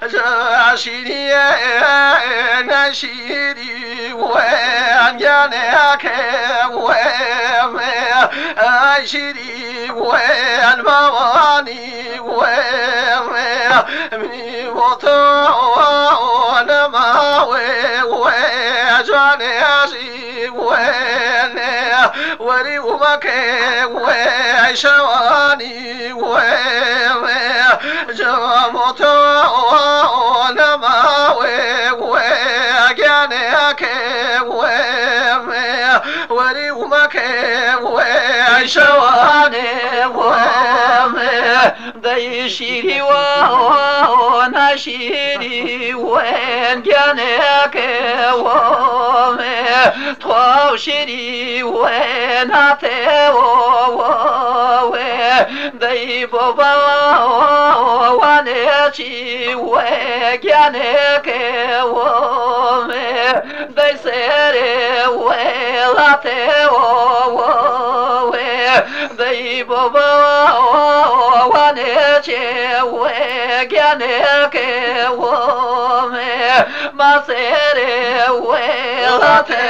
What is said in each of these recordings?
جاشيني نشيدي وين جانك وين عشيري وين مواني وين مني وطن ماوي وين جاني وين وري ومكي وين شواني وين جاموتو نماوي وجانك وري ومكي وشواني ديشيري ونشيري وين جانك توشيري وين هاتي دي بابا وانيشي وجانك دي سيري ولاتي دي بابا وانيشي وجانك ما سيري ولاتي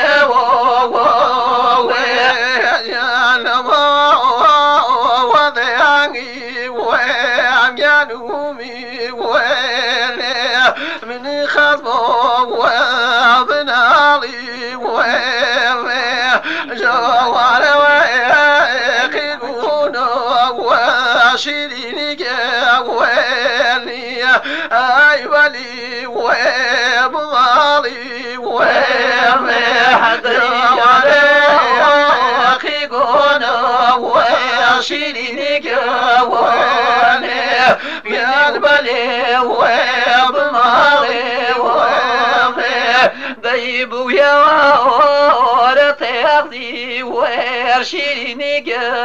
من خطب وابنالي جوال ويقيقون وشيرين جوالي أي ولي وابنالي جوال ويقيقون وشيرين جوالي يقبلي وابنالي ديبو يا ورتاغدي ورشيني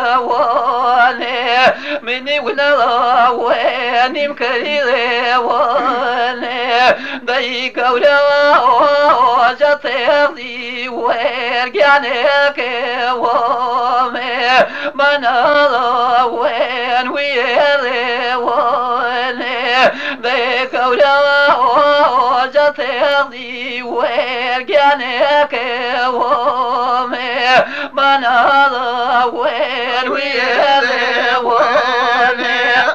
جوالي مني ولا واني مكريلي والي ديكو لا جتاغدي ورجعنك وامي منا وين ويلي والي ديكو لا جتاغدي ورجعنك وامي منا وين ويلي